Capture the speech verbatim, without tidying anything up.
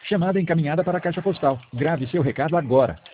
Chamada encaminhada para a caixa postal. Grave seu recado agora.